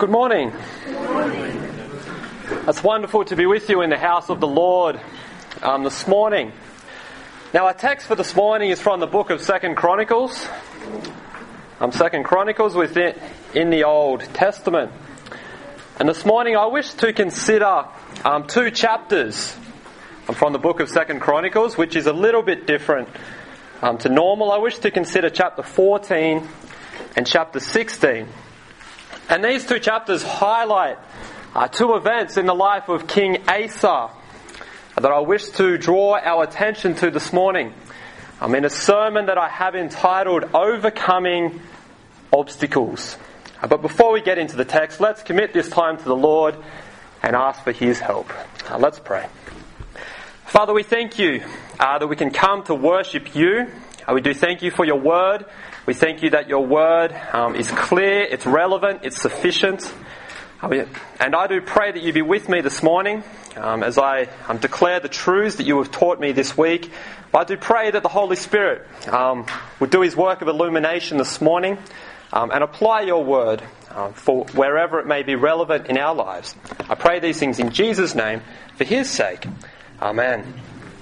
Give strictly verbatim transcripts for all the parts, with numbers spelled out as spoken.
Good morning. Good morning. It's wonderful to be with you in the house of the Lord um, this morning. Now, our text for this morning is from the book of Second Chronicles. Um, Second Chronicles within in the Old Testament. And this morning I wish to consider um, two chapters um, from the book of Second Chronicles, which is a little bit different um, to normal. I wish to consider chapter fourteen and chapter sixteen. And these two chapters highlight uh, two events in the life of King Asa that I wish to draw our attention to this morning. I'm in a sermon that I have entitled Overcoming Obstacles. Uh, but before we get into the text, let's commit this time to the Lord and ask for His help. Uh, let's pray. Father, we thank You uh, that we can come to worship You. Uh, we do thank You for Your Word. We thank You that Your Word um, is clear, it's relevant, it's sufficient. And I do pray that You be with me this morning um, as I um, declare the truths that You have taught me this week. I do pray that the Holy Spirit um, would do His work of illumination this morning um, and apply Your Word um, for wherever it may be relevant in our lives. I pray these things in Jesus' name for His sake. Amen.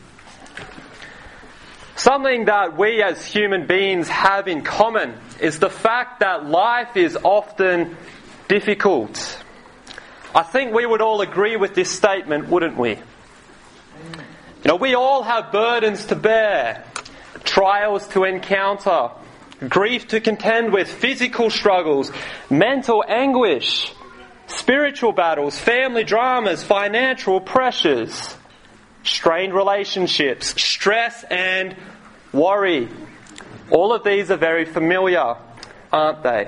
Something that we as human beings have in common is the fact that life is often difficult. I think we would all agree with this statement, wouldn't we? You know, we all have burdens to bear, trials to encounter, grief to contend with, physical struggles, mental anguish, spiritual battles, family dramas, financial pressures, strained relationships, stress and worry. All of these are very familiar, aren't they?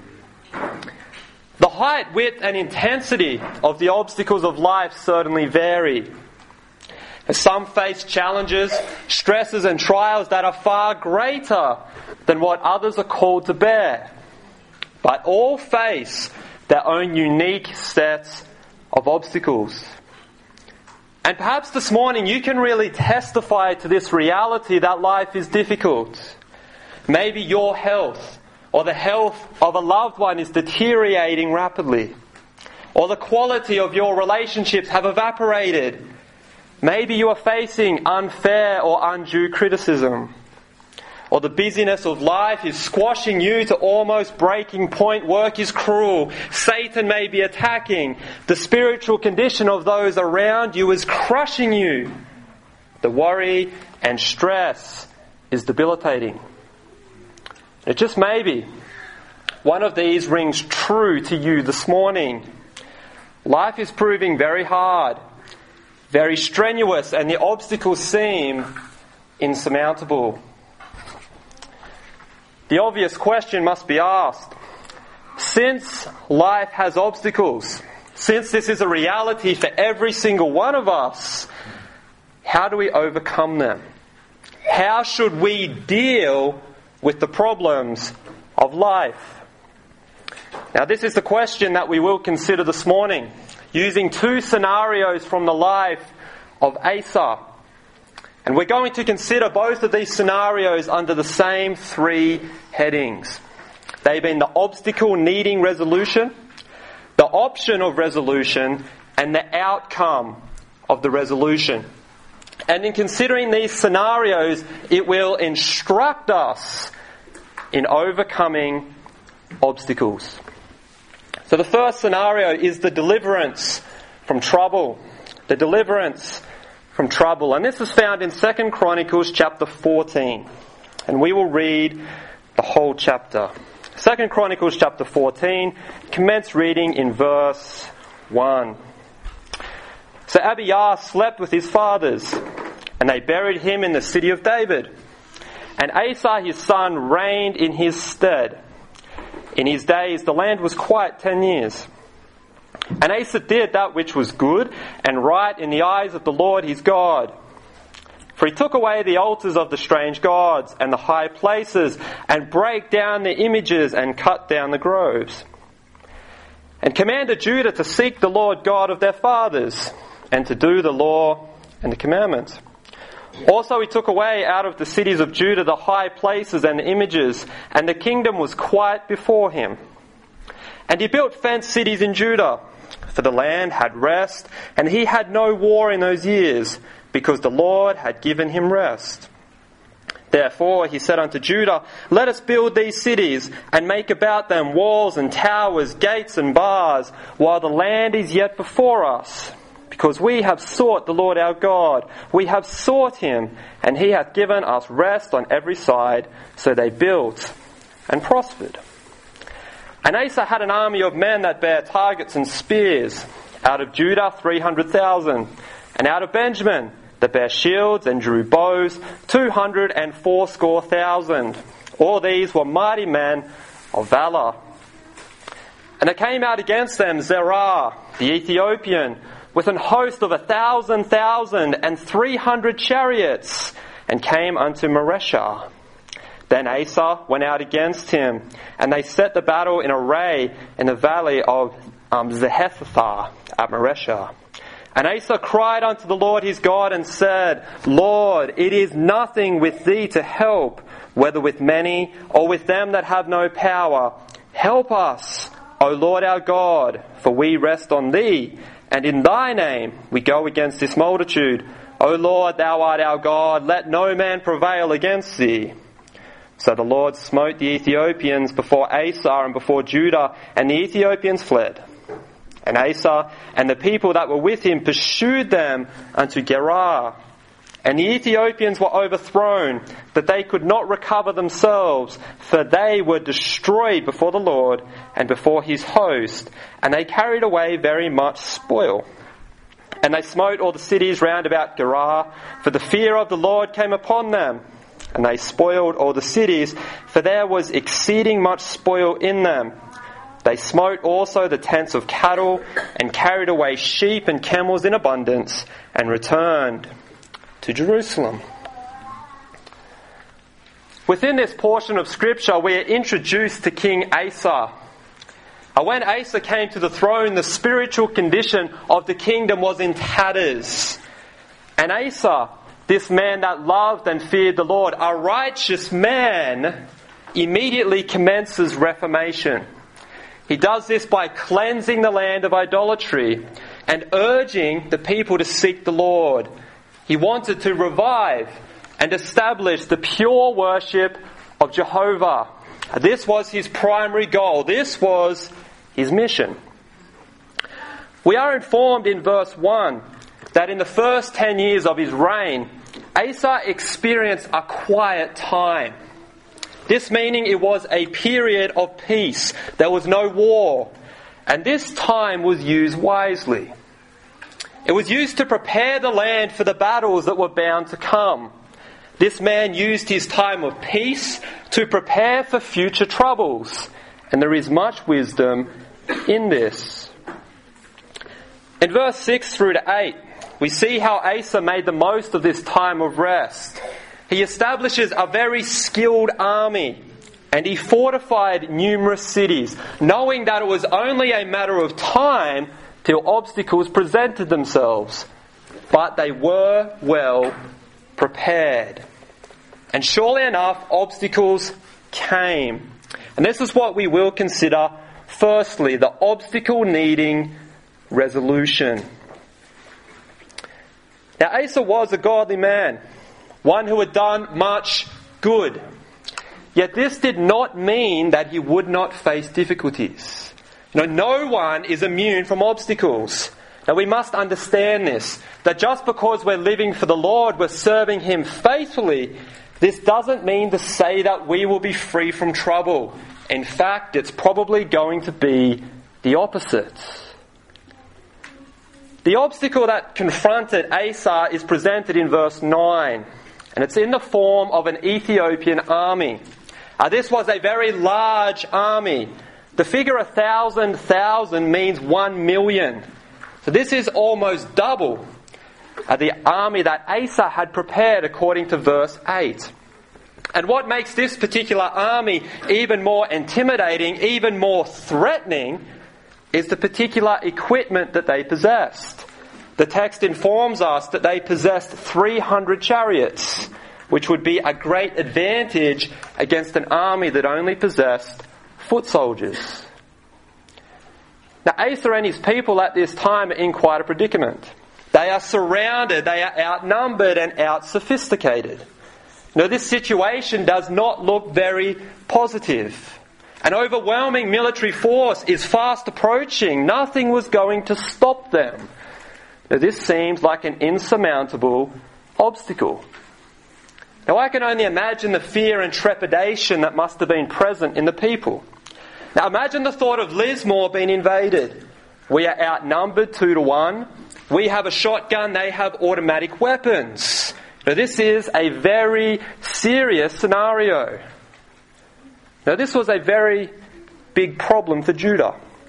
The height, width and intensity of the obstacles of life certainly vary. Some face challenges, stresses and trials that are far greater than what others are called to bear. But all face their own unique sets of obstacles. And perhaps this morning you can really testify to this reality that life is difficult. Maybe your health or the health of a loved one is deteriorating rapidly. Or the quality of your relationships have evaporated. Maybe you are facing unfair or undue criticism. Or the busyness of life is squashing you to almost breaking point. Work is cruel. Satan may be attacking. The spiritual condition of those around you is crushing you. The worry and stress is debilitating. It just may be one of these rings true to you this morning. Life is proving very hard, very strenuous, and the obstacles seem insurmountable. The obvious question must be asked, since life has obstacles, since this is a reality for every single one of us, how do we overcome them? How should we deal with the problems of life? Now, this is the question that we will consider this morning, using two scenarios from the life of Asa. And we're going to consider both of these scenarios under the same three headings. They've been the obstacle needing resolution, the option of resolution, and the outcome of the resolution. And in considering these scenarios, it will instruct us in overcoming obstacles. So the first scenario is the deliverance from trouble. The deliverance from trouble. And this is found in Second Chronicles chapter fourteen. And we will read the whole chapter. Second Chronicles chapter fourteen, commence reading in verse one. So Abiah slept with his fathers, and they buried him in the city of David. And Asa his son reigned in his stead. In his days the land was quiet ten years. And Asa did that which was good and right in the eyes of the Lord his God. For he took away the altars of the strange gods and the high places, and brake down the images and cut down the groves. And commanded Judah to seek the Lord God of their fathers, and to do the law and the commandments. Also he took away out of the cities of Judah the high places and the images, and the kingdom was quiet before him. And he built fenced cities in Judah, for the land had rest, and he had no war in those years, because the Lord had given him rest. Therefore he said unto Judah, Let us build these cities, and make about them walls and towers, gates and bars, while the land is yet before us. Because we have sought the Lord our God, we have sought him, and he hath given us rest on every side. So they built and prospered. And Asa had an army of men that bare targets and spears. Out of Judah three hundred thousand, and out of Benjamin that bare shields and drew bows, two hundred and fourscore thousand. All these were mighty men of valour. And there came out against them Zerah, the Ethiopian, with an host of a thousand thousand and three hundred chariots, and came unto Mareshah. Then Asa went out against him, and they set the battle in array in the valley of um, Zehephathah at Mareshah. And Asa cried unto the Lord his God and said, Lord, it is nothing with thee to help, whether with many or with them that have no power. Help us, O Lord our God, for we rest on thee, and in thy name we go against this multitude. O Lord, thou art our God, let no man prevail against thee. So the Lord smote the Ethiopians before Asa and before Judah, and the Ethiopians fled. And Asa and the people that were with him pursued them unto Gerar. And the Ethiopians were overthrown, that they could not recover themselves, for they were destroyed before the Lord and before his host, and they carried away very much spoil. And they smote all the cities round about Gerar, for the fear of the Lord came upon them. And they spoiled all the cities, for there was exceeding much spoil in them. They smote also the tents of cattle, and carried away sheep and camels in abundance, and returned to Jerusalem. Within this portion of Scripture, we are introduced to King Asa. When Asa came to the throne, the spiritual condition of the kingdom was in tatters. And Asa, this man that loved and feared the Lord, a righteous man, immediately commences reformation. He does this by cleansing the land of idolatry and urging the people to seek the Lord. He wanted to revive and establish the pure worship of Jehovah. This was his primary goal. This was his mission. We are informed in verse one that in the first ten years of his reign, Asa experienced a quiet time. This meaning it was a period of peace. There was no war. And this time was used wisely. It was used to prepare the land for the battles that were bound to come. This man used his time of peace to prepare for future troubles. And there is much wisdom in this. In verse six through to eight, we see how Asa made the most of this time of rest. He establishes a very skilled army, and he fortified numerous cities, knowing that it was only a matter of time till obstacles presented themselves. But they were well prepared. And surely enough, obstacles came. And this is what we will consider. Firstly, the obstacle needing resolution. Now, Asa was a godly man, one who had done much good. Yet this did not mean that he would not face difficulties. You know, no one is immune from obstacles. Now we must understand this, that just because we're living for the Lord, we're serving him faithfully, this doesn't mean to say that we will be free from trouble. In fact, it's probably going to be the opposite. The obstacle that confronted Asa is presented in verse nine, and it's in the form of an Ethiopian army. Uh, this was a very large army. The figure a thousand thousand means one million. So this is almost double uh, the army that Asa had prepared according to verse eight. And what makes this particular army even more intimidating, even more threatening, is the particular equipment that they possessed. The text informs us that they possessed three hundred chariots, which would be a great advantage against an army that only possessed foot soldiers. Now Asa and his people at this time are in quite a predicament. They are surrounded, they are outnumbered and out-sophisticated. Now this situation does not look very positive. An overwhelming military force is fast approaching. Nothing was going to stop them. Now this seems like an insurmountable obstacle. Now I can only imagine the fear and trepidation that must have been present in the people. Now imagine the thought of Lismore being invaded. We are outnumbered two to one. We have a shotgun, they have automatic weapons. Now this is a very serious scenario. Now this was a very big problem for Judah.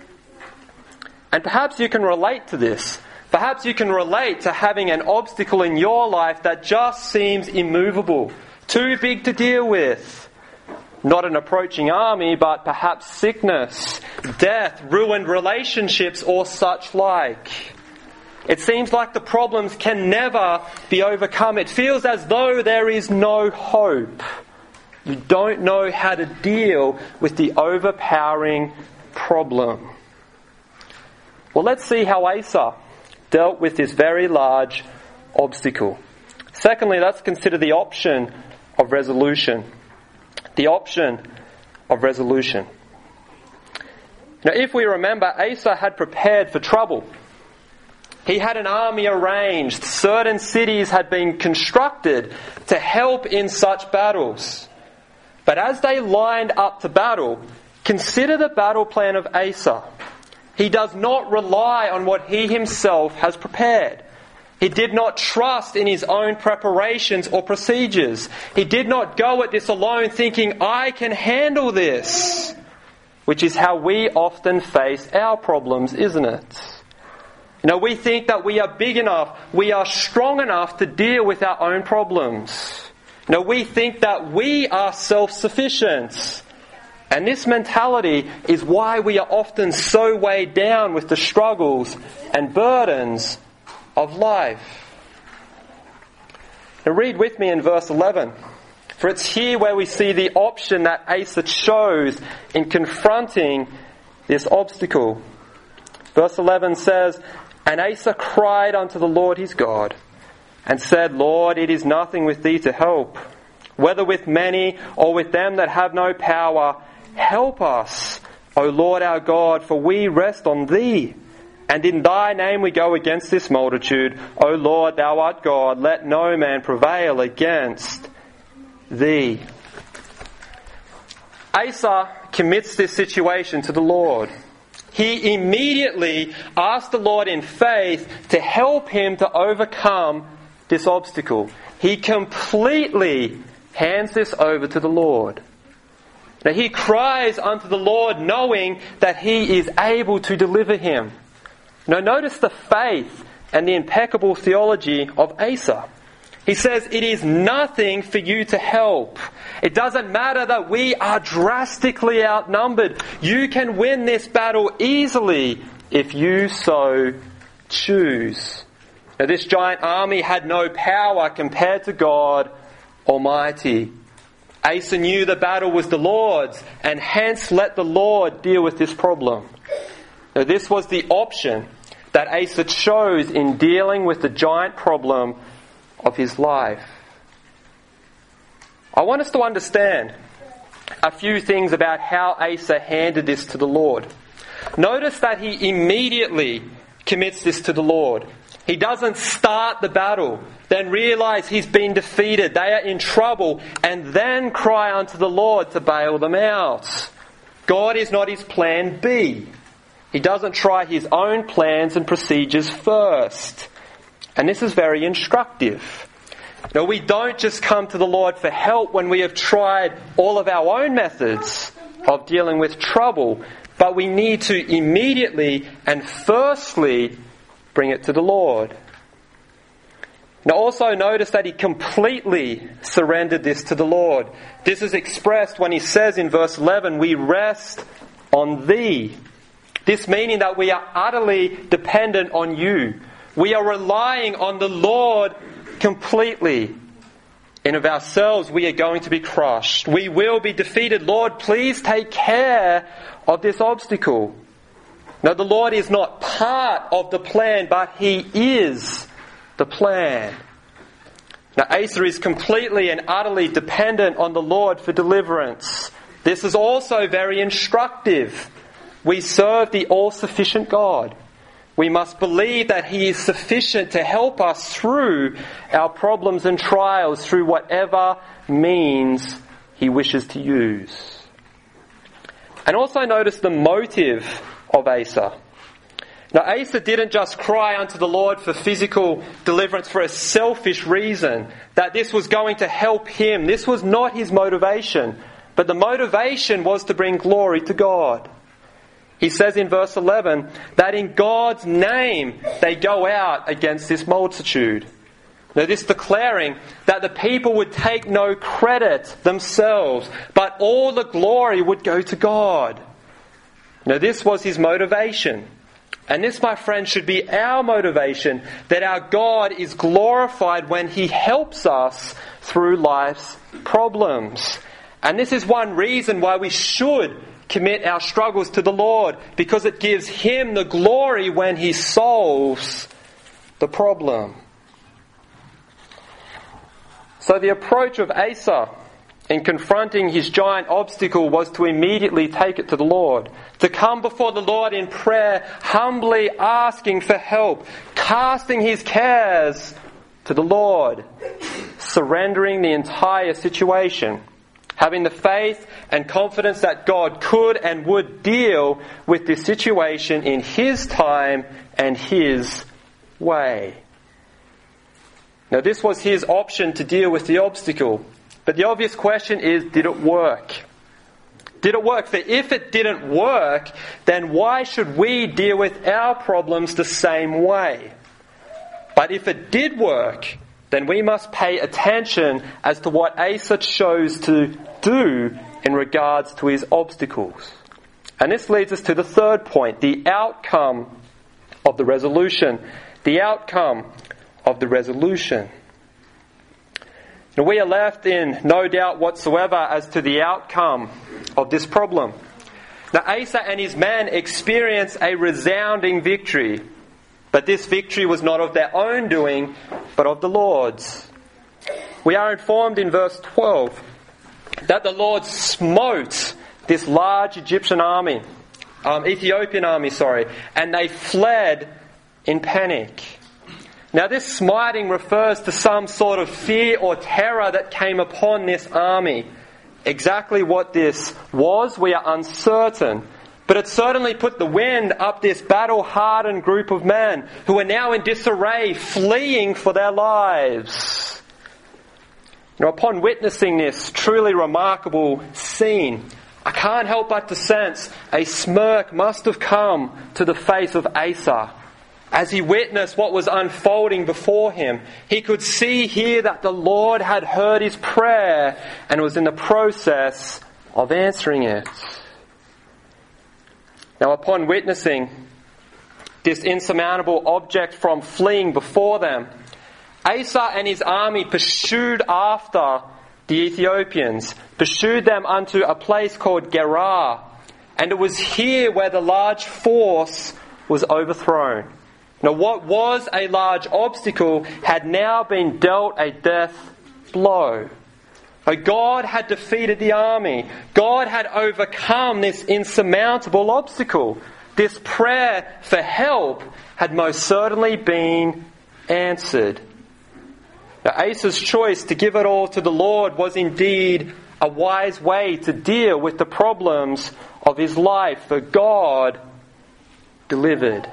And perhaps you can relate to this. Perhaps you can relate to having an obstacle in your life that just seems immovable, too big to deal with. Not an approaching army, but perhaps sickness, death, ruined relationships, or such like. It seems like the problems can never be overcome. It feels as though there is no hope. You don't know how to deal with the overpowering problem. Well, let's see how Asa dealt with this very large obstacle. Secondly, let's consider the option of resolution. The option of resolution. Now, if we remember, Asa had prepared for trouble. He had an army arranged. Certain cities had been constructed to help in such battles. But as they lined up to battle, consider the battle plan of Asa. He does not rely on what he himself has prepared. He did not trust in his own preparations or procedures. He did not go at this alone thinking, I can handle this. Which is how we often face our problems, isn't it? You know, we think that we are big enough, we are strong enough to deal with our own problems. You know, we think that we are self-sufficient. And this mentality is why we are often so weighed down with the struggles and burdens of life. Now read with me in verse eleven. For it's here where we see the option that Asa chose in confronting this obstacle. Verse eleven says, And Asa cried unto the Lord his God, and said, Lord, it is nothing with thee to help. Whether with many or with them that have no power, help us, O Lord our God, for we rest on thee. And in thy name we go against this multitude. O Lord, thou art God, let no man prevail against thee. Asa commits this situation to the Lord. He immediately asked the Lord in faith to help him to overcome this obstacle. He completely hands this over to the Lord. Now he cries unto the Lord knowing that he is able to deliver him. Now notice the faith and the impeccable theology of Asa. He says, it is nothing for you to help. It doesn't matter that we are drastically outnumbered. You can win this battle easily if you so choose. Now this giant army had no power compared to God Almighty. Asa knew the battle was the Lord's, and hence let the Lord deal with this problem. Now this was the option that Asa chose in dealing with the giant problem of his life. I want us to understand a few things about how Asa handed this to the Lord. Notice that he immediately commits this to the Lord. He doesn't start the battle, then realize he's been defeated, they are in trouble, and then cry unto the Lord to bail them out. God is not his plan B. He doesn't try his own plans and procedures first. And this is very instructive. Now, we don't just come to the Lord for help when we have tried all of our own methods of dealing with trouble, but we need to immediately and firstly bring it to the Lord. Now also notice that he completely surrendered this to the Lord. This is expressed when he says in verse eleven, we rest on thee. This meaning that we are utterly dependent on you. We are relying on the Lord completely. And of ourselves we are going to be crushed. We will be defeated. Lord, please take care of this obstacle. No, the Lord is not part of the plan, but He is the plan. Now, Asa is completely and utterly dependent on the Lord for deliverance. This is also very instructive. We serve the all-sufficient God. We must believe that He is sufficient to help us through our problems and trials, through whatever means He wishes to use. And also notice the motive of Asa. Now, Asa didn't just cry unto the Lord for physical deliverance for a selfish reason, that this was going to help him. This was not his motivation, but the motivation was to bring glory to God. He says in verse eleven that in God's name they go out against this multitude. Now, this declaring that the people would take no credit themselves, but all the glory would go to God. Now, this was his motivation. And this, my friend, should be our motivation, that our God is glorified when He helps us through life's problems. And this is one reason why we should commit our struggles to the Lord, because it gives Him the glory when He solves the problem. So the approach of Asa in confronting his giant obstacle was to immediately take it to the Lord, to come before the Lord in prayer, humbly asking for help, casting his cares to the Lord, surrendering the entire situation, having the faith and confidence that God could and would deal with this situation in His time and His way. Now, this was his option to deal with the obstacle. But the obvious question is, did it work? Did it work? For if it didn't work, then why should we deal with our problems the same way? But if it did work, then we must pay attention as to what Asa chose to do in regards to his obstacles. And this leads us to the third point, the outcome of the resolution. The outcome of the resolution. Now, we are left in no doubt whatsoever as to the outcome of this problem. Now, Asa and his men experienced a resounding victory, but this victory was not of their own doing, but of the Lord's. We are informed in verse twelve that the Lord smote this large Egyptian army, um, Ethiopian army, sorry, and they fled in panic. Now, this smiting refers to some sort of fear or terror that came upon this army. Exactly what this was, we are uncertain. But it certainly put the wind up this battle-hardened group of men who are now in disarray, fleeing for their lives. Now, upon witnessing this truly remarkable scene, I can't help but to sense a smirk must have come to the face of Asa. As he witnessed what was unfolding before him, he could see here that the Lord had heard his prayer and was in the process of answering it. Now, upon witnessing this insurmountable object from fleeing before them, Asa and his army pursued after the Ethiopians, pursued them unto a place called Gerar, and it was here where the large force was overthrown. Now, what was a large obstacle had now been dealt a death blow. But God had defeated the army. God had overcome this insurmountable obstacle. This prayer for help had most certainly been answered. Now, Asa's choice to give it all to the Lord was indeed a wise way to deal with the problems of his life, for God delivered.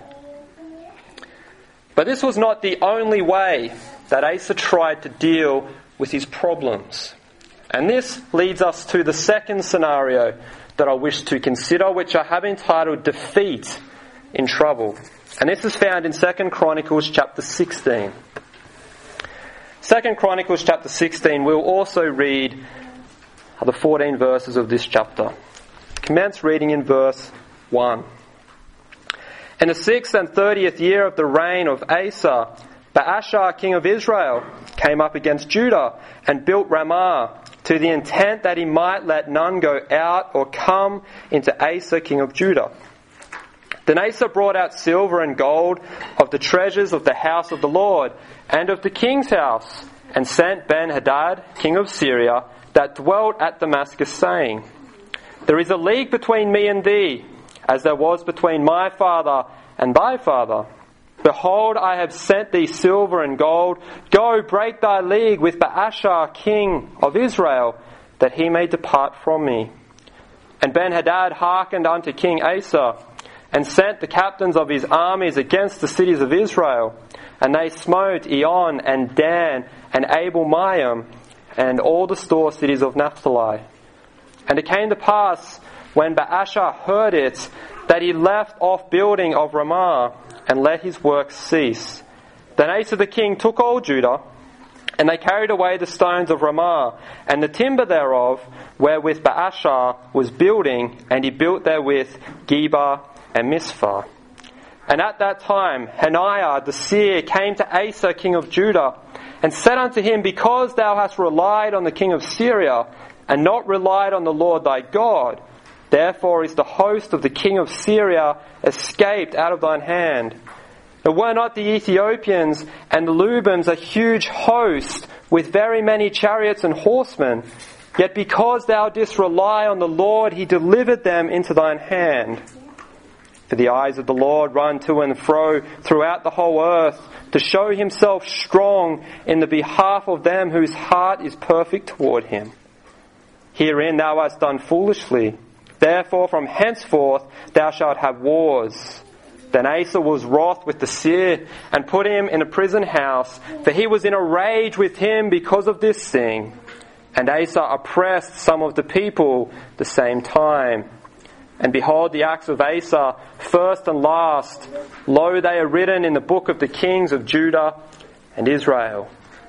But this was not the only way that Asa tried to deal with his problems. And this leads us to the second scenario that I wish to consider, which I have entitled Defeat in Trouble. And this is found in Second Chronicles chapter sixteen. Second Chronicles chapter sixteen, we'll also read the fourteen verses of this chapter. Commence reading in verse one. In the sixth and thirtieth year of the reign of Asa, Baasha, king of Israel, came up against Judah and built Ramah, to the intent that he might let none go out or come into Asa, king of Judah. Then Asa brought out silver and gold of the treasures of the house of the Lord and of the king's house, and sent Ben-Hadad, king of Syria, that dwelt at Damascus, saying, There is a league between me and thee, as there was between my father and thy father. Behold, I have sent thee silver and gold. Go, break thy league with Baasha, king of Israel, that he may depart from me. And Ben-Hadad hearkened unto King Asa, and sent the captains of his armies against the cities of Israel. And they smote Eon and Dan and Abel-maim and all the store cities of Naphtali. And it came to pass, when Baasha heard it, that he left off building of Ramah, and let his work cease. Then Asa the king took all Judah, and they carried away the stones of Ramah, and the timber thereof, wherewith Baasha was building, and he built therewith Geba and Mizpah. And at that time Hananiah the seer came to Asa king of Judah, and said unto him, Because thou hast relied on the king of Syria, and not relied on the Lord thy God, therefore is the host of the king of Syria escaped out of thine hand. And were not the Ethiopians and the Lubims a huge host, with very many chariots and horsemen? Yet because thou didst rely on the Lord, he delivered them into thine hand. For the eyes of the Lord run to and fro throughout the whole earth, to show himself strong in the behalf of them whose heart is perfect toward him. Herein thou hast done foolishly. Therefore from henceforth thou shalt have wars. Then Asa was wroth with the seer, and put him in a prison house, for he was in a rage with him because of this thing. And Asa oppressed some of the people the same time. And behold, the acts of Asa, first and last, lo, they are written in the book of the kings of Judah and Israel.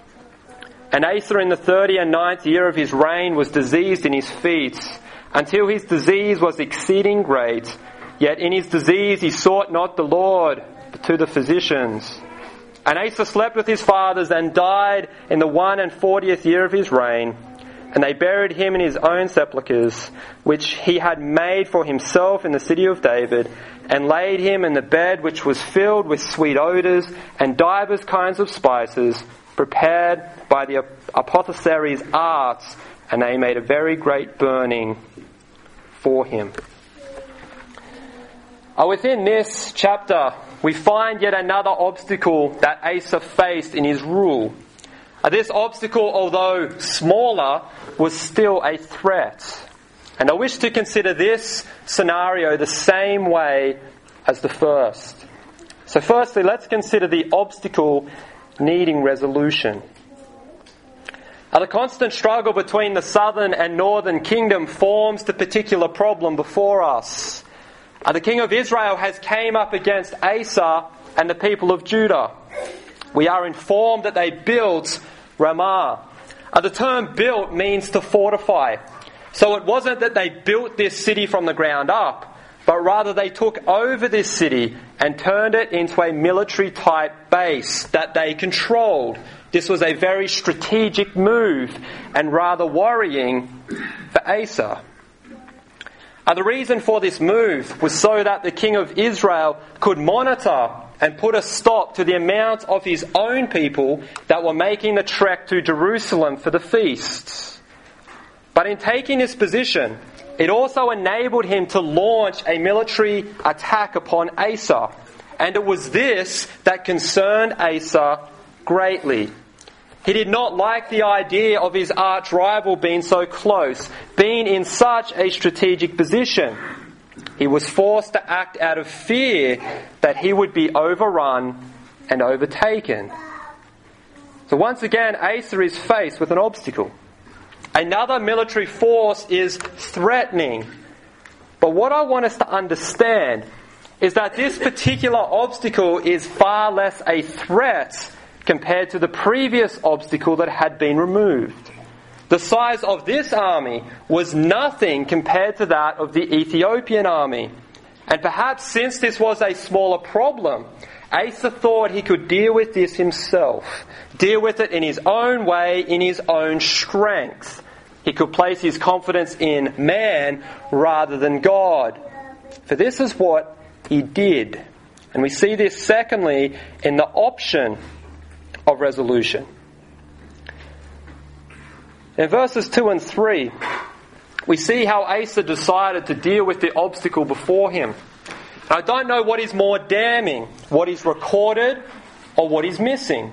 And Asa in the thirty and ninth year of his reign was diseased in his feet, until his disease was exceeding great. Yet in his disease he sought not the Lord, but to the physicians. And Asa slept with his fathers, and died in the one and fortieth year of his reign. And they buried him in his own sepulchres, which he had made for himself in the city of David, and laid him in the bed which was filled with sweet odours and divers kinds of spices, prepared by the apothecaries' arts, and they made a very great burning for him. Uh, within this chapter, we find yet another obstacle that Asa faced in his rule. Uh, this obstacle, although smaller, was still a threat. And I wish to consider this scenario the same way as the first. So firstly, let's consider the obstacle needing resolution. Uh, the constant struggle between the southern and northern kingdom forms the particular problem before us. Uh, the king of Israel has came up against Asa and the people of Judah. We are informed that they built Ramah. Uh, the term built means to fortify. So it wasn't that they built this city from the ground up, but rather they took over this city and turned it into a military type base that they controlled. This was a very strategic move and rather worrying for Asa. Uh, the reason for this move was so that the king of Israel could monitor and put a stop to the amount of his own people that were making the trek to Jerusalem for the feasts. But in taking this position, it also enabled him to launch a military attack upon Asa. And it was this that concerned Asa greatly. He did not like the idea of his arch rival being so close, being in such a strategic position. He was forced to act out of fear that he would be overrun and overtaken. So once again, Asa is faced with an obstacle. Another military force is threatening. But what I want us to understand is that this particular obstacle is far less a threat compared to the previous obstacle that had been removed. The size of this army was nothing compared to that of the Ethiopian army. And perhaps since this was a smaller problem, Asa thought he could deal with this himself, deal with it in his own way, in his own strength. He could place his confidence in man rather than God. For this is what he did. And we see this secondly in the option of resolution. In verses two and three, we see how Asa decided to deal with the obstacle before him. I don't know what is more damning, what is recorded or what is missing.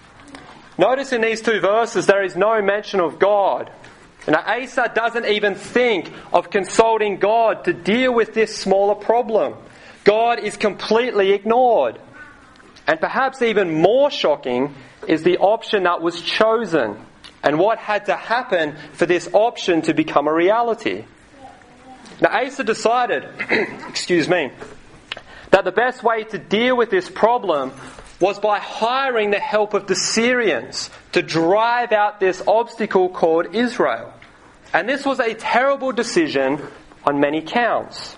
Notice in these two verses there is no mention of God. Now Asa doesn't even think of consulting God to deal with this smaller problem. God is completely ignored. And perhaps even more shocking is the option that was chosen and what had to happen for this option to become a reality. Now Asa decided, excuse me, that the best way to deal with this problem was by hiring the help of the Syrians to drive out this obstacle called Israel. And this was a terrible decision on many counts.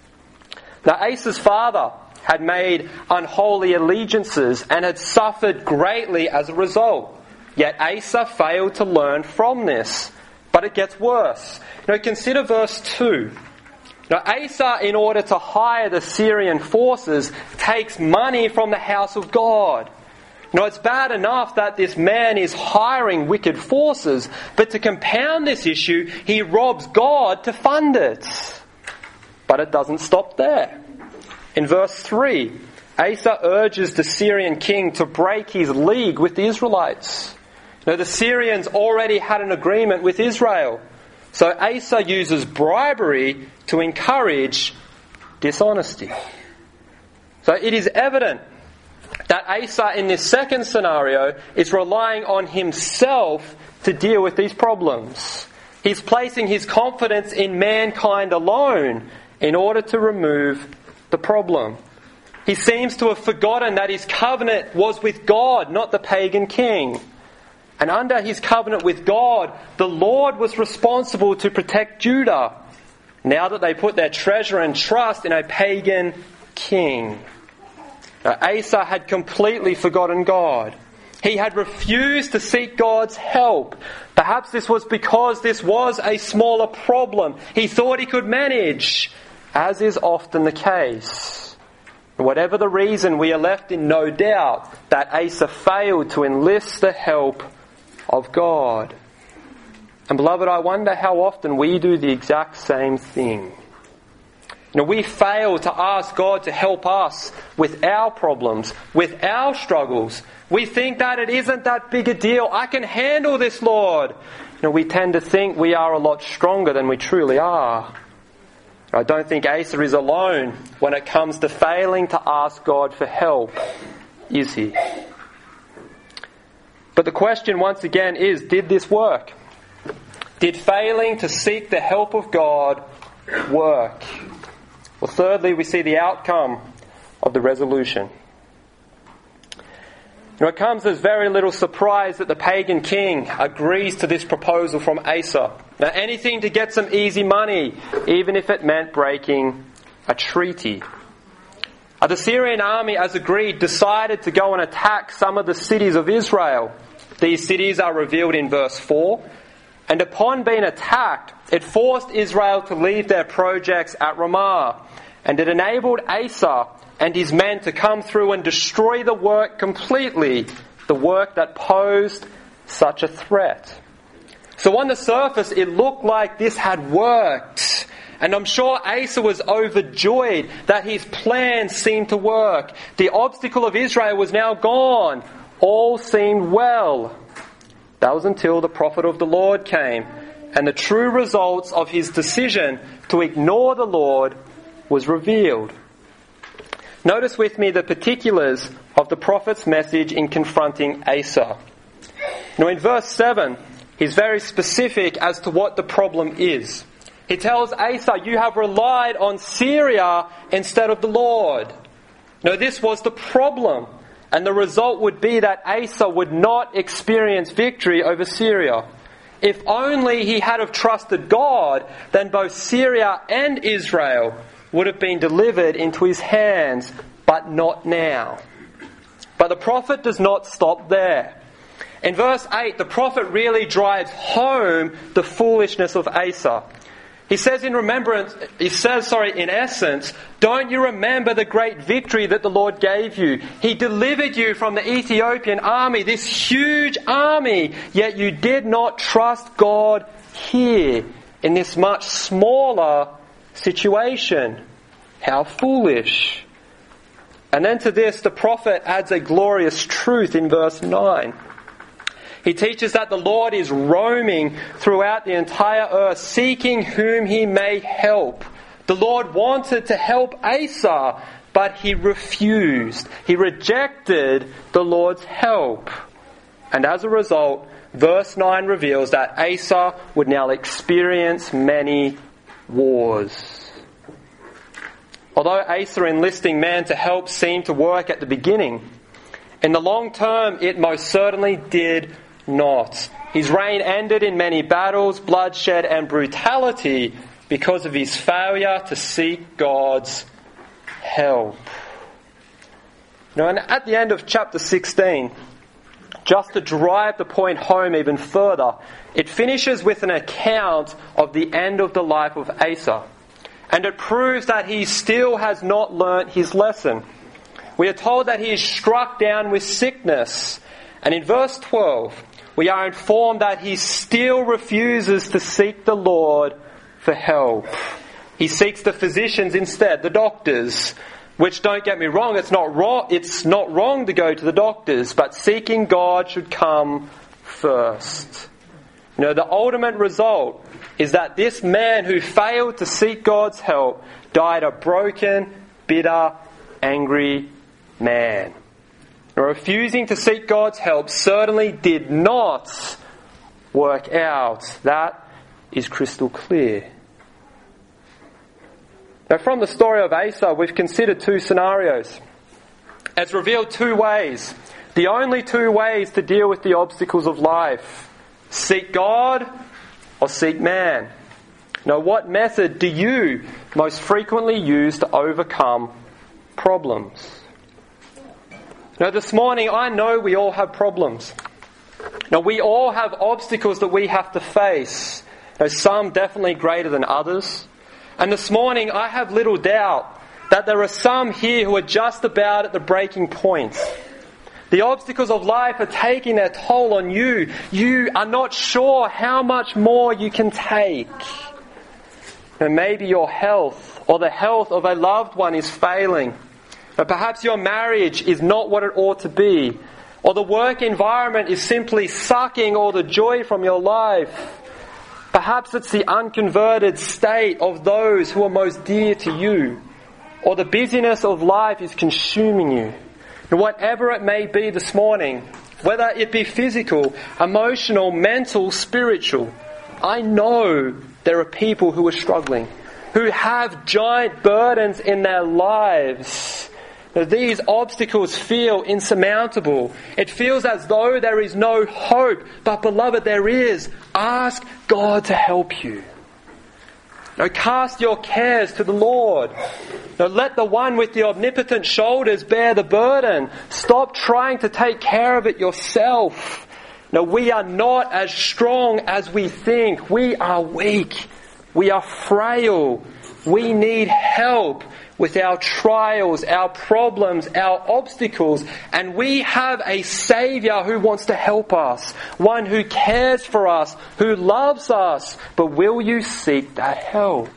Now Asa's father had made unholy allegiances and had suffered greatly as a result. Yet Asa failed to learn from this. But it gets worse. Now consider verse two. Now Asa, in order to hire the Syrian forces, takes money from the house of God. Now it's bad enough that this man is hiring wicked forces, but to compound this issue, he robs God to fund it. But it doesn't stop there. In verse three, Asa urges the Syrian king to break his league with the Israelites. Now the Syrians already had an agreement with Israel. So Asa uses bribery to encourage dishonesty. So it is evident that Asa in this second scenario is relying on himself to deal with these problems. He's placing his confidence in mankind alone in order to remove the problem. He seems to have forgotten that his covenant was with God, not the pagan king. And under his covenant with God, the Lord was responsible to protect Judah, now that they put their treasure and trust in a pagan king. Now, Asa had completely forgotten God. He had refused to seek God's help. Perhaps this was because this was a smaller problem he thought he could manage, as is often the case. Whatever the reason, we are left in no doubt that Asa failed to enlist the help of God. And beloved, I wonder how often we do the exact same thing. You know, we fail to ask God to help us with our problems, with our struggles. We think that it isn't that big a deal. I can handle this, Lord. You know, we tend to think we are a lot stronger than we truly are. I don't think Asa is alone when it comes to failing to ask God for help, is he? But the question once again is, did this work? Did failing to seek the help of God work? Well, thirdly, we see the outcome of the resolution. Now, it comes as very little surprise that the pagan king agrees to this proposal from Asa. Now, anything to get some easy money, even if it meant breaking a treaty. Uh, the Syrian army, as agreed, decided to go and attack some of the cities of Israel. These cities are revealed in verse four. And upon being attacked, it forced Israel to leave their projects at Ramah. And it enabled Asa and his men to come through and destroy the work completely, the work that posed such a threat. So on the surface, it looked like this had worked. And I'm sure Asa was overjoyed that his plan seemed to work. The obstacle of Israel was now gone. All seemed well. That was until the prophet of the Lord came, and the true results of his decision to ignore the Lord was revealed. Notice with me the particulars of the prophet's message in confronting Asa. Now in verse seven, he's very specific as to what the problem is. He tells Asa, you have relied on Syria instead of the Lord. Now this was the problem. And the result would be that Asa would not experience victory over Syria. If only he had have trusted God, then both Syria and Israel would have been delivered into his hands, but not now. But the prophet does not stop there. In verse eight, the prophet really drives home the foolishness of Asa. He says in remembrance, he says, sorry, in essence, don't you remember the great victory that the Lord gave you? He delivered you from the Ethiopian army, this huge army, yet you did not trust God here in this much smaller situation. How foolish. And then to this, the prophet adds a glorious truth in verse nine. He teaches that the Lord is roaming throughout the entire earth, seeking whom he may help. The Lord wanted to help Asa, but he refused. He rejected the Lord's help. And as a result, verse nine reveals that Asa would now experience many wars. Although Asa enlisting men to help seemed to work at the beginning, in the long term it most certainly did not. His reign ended in many battles, bloodshed and brutality because of his failure to seek God's help. Now, and at the end of chapter sixteen, just to drive the point home even further, it finishes with an account of the end of the life of Asa. And it proves that he still has not learnt his lesson. We are told that he is struck down with sickness. And in verse twelve, we are informed that he still refuses to seek the Lord for help. He seeks the physicians instead, the doctors. Which, don't get me wrong, it's not wrong, it's not wrong to go to the doctors, but seeking God should come first. You know, the ultimate result is that this man who failed to seek God's help died a broken, bitter, angry man. Now, refusing to seek God's help certainly did not work out. That is crystal clear. Now, from the story of Asa, we've considered two scenarios. It's revealed two ways. The only two ways to deal with the obstacles of life. Seek God or seek man. Now, what method do you most frequently use to overcome problems? Now, this morning, I know we all have problems. Now, we all have obstacles that we have to face. Now, some definitely greater than others. And this morning, I have little doubt that there are some here who are just about at the breaking point. The obstacles of life are taking their toll on you. You are not sure how much more you can take. And maybe your health or the health of a loved one is failing. Or perhaps your marriage is not what it ought to be. Or the work environment is simply sucking all the joy from your life. Perhaps it's the unconverted state of those who are most dear to you. Or the busyness of life is consuming you. And whatever it may be this morning, whether it be physical, emotional, mental, spiritual, I know there are people who are struggling, who have giant burdens in their lives. Now, these obstacles feel insurmountable. It feels as though there is no hope. But beloved, there is. Ask God to help you. Now, cast your cares to the Lord. Now, let the one with the omnipotent shoulders bear the burden. Stop trying to take care of it yourself. Now, we are not as strong as we think. We are weak. We are frail. We need help with our trials, our problems, our obstacles. And we have a Saviour who wants to help us. One who cares for us, who loves us. But will you seek that help?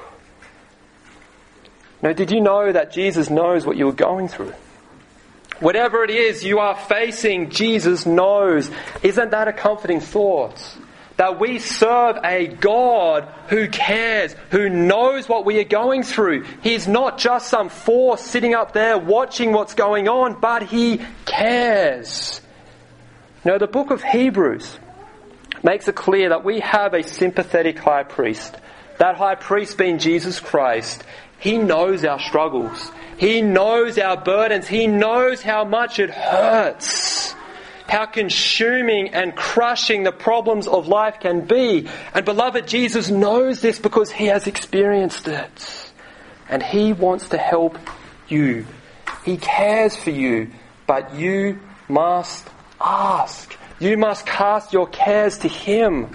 Now, did you know that Jesus knows what you are going through? Whatever it is you are facing, Jesus knows. Isn't that a comforting thought? That we serve a God who cares, who knows what we are going through. He's not just some force sitting up there watching what's going on, but He cares. Now, the book of Hebrews makes it clear that we have a sympathetic high priest. That high priest being Jesus Christ. He knows our struggles. He knows our burdens. He knows how much it hurts. How consuming and crushing the problems of life can be. And beloved, Jesus knows this because He has experienced it. And He wants to help you. He cares for you. But you must ask. You must cast your cares to Him.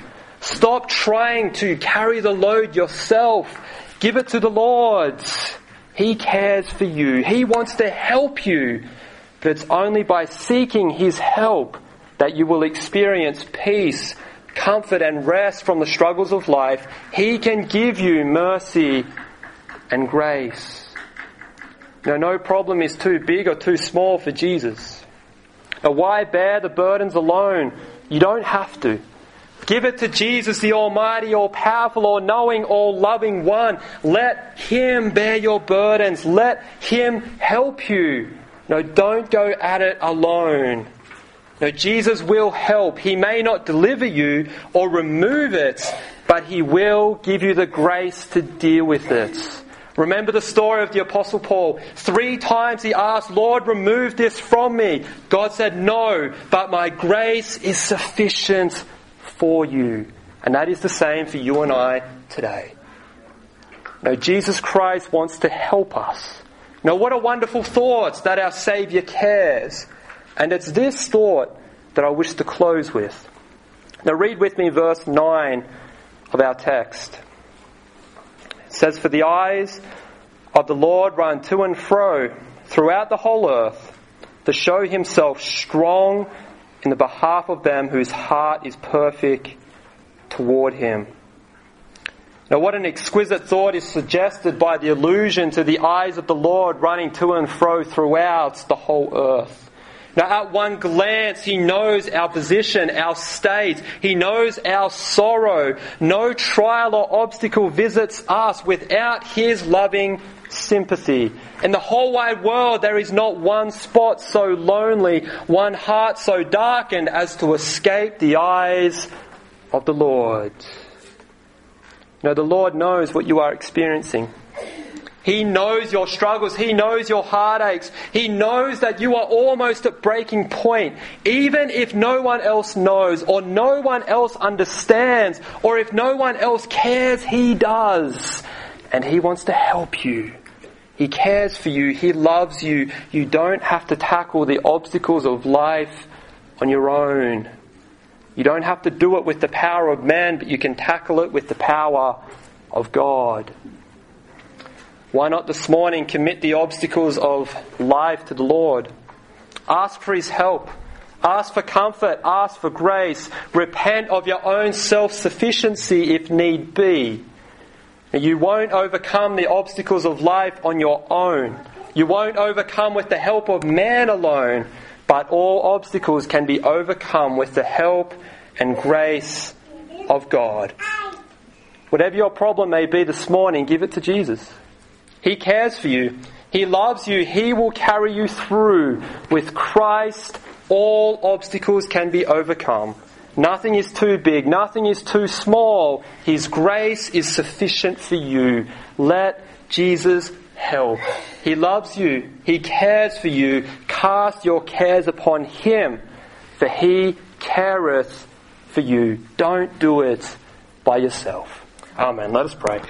Stop trying to carry the load yourself. Give it to the Lord. He cares for you. He wants to help you. But it's only by seeking His help that you will experience peace, comfort and rest from the struggles of life. He can give you mercy and grace. Now, no problem is too big or too small for Jesus. Now, why bear the burdens alone? You don't have to. Give it to Jesus, the Almighty, all-powerful, all-knowing, all-loving One. Let Him bear your burdens. Let Him help you. No, don't go at it alone. No, Jesus will help. He may not deliver you or remove it, but He will give you the grace to deal with it. Remember the story of the Apostle Paul. Three times he asked, Lord, remove this from me. God said, no, but my grace is sufficient for you. And that is the same for you and I today. No, Jesus Christ wants to help us. Now, what a wonderful thought that our Saviour cares. And it's this thought that I wish to close with. Now, read with me verse nine of our text. It says, for the eyes of the Lord run to and fro throughout the whole earth to show Himself strong in the behalf of them whose heart is perfect toward Him. Now, what an exquisite thought is suggested by the allusion to the eyes of the Lord running to and fro throughout the whole earth. Now, at one glance, He knows our position, our state. He knows our sorrow. No trial or obstacle visits us without His loving sympathy. In the whole wide world, there is not one spot so lonely, one heart so darkened as to escape the eyes of the Lord. Now, the Lord knows what you are experiencing. He knows your struggles. He knows your heartaches. He knows that you are almost at breaking point. Even if no one else knows, or no one else understands, or if no one else cares, He does. And He wants to help you. He cares for you. He loves you. You don't have to tackle the obstacles of life on your own. You don't have to do it with the power of man, but you can tackle it with the power of God. Why not this morning commit the obstacles of life to the Lord? Ask for His help. Ask for comfort. Ask for grace. Repent of your own self-sufficiency if need be. You won't overcome the obstacles of life on your own. You won't overcome with the help of man alone. But all obstacles can be overcome with the help and grace of God. Whatever your problem may be this morning, give it to Jesus. He cares for you. He loves you. He will carry you through. With Christ, all obstacles can be overcome. Nothing is too big. Nothing is too small. His grace is sufficient for you. Let Jesus help. He loves you. He cares for you. Cast your cares upon Him, for He careth for you. Don't do it by yourself. Amen. Let us pray.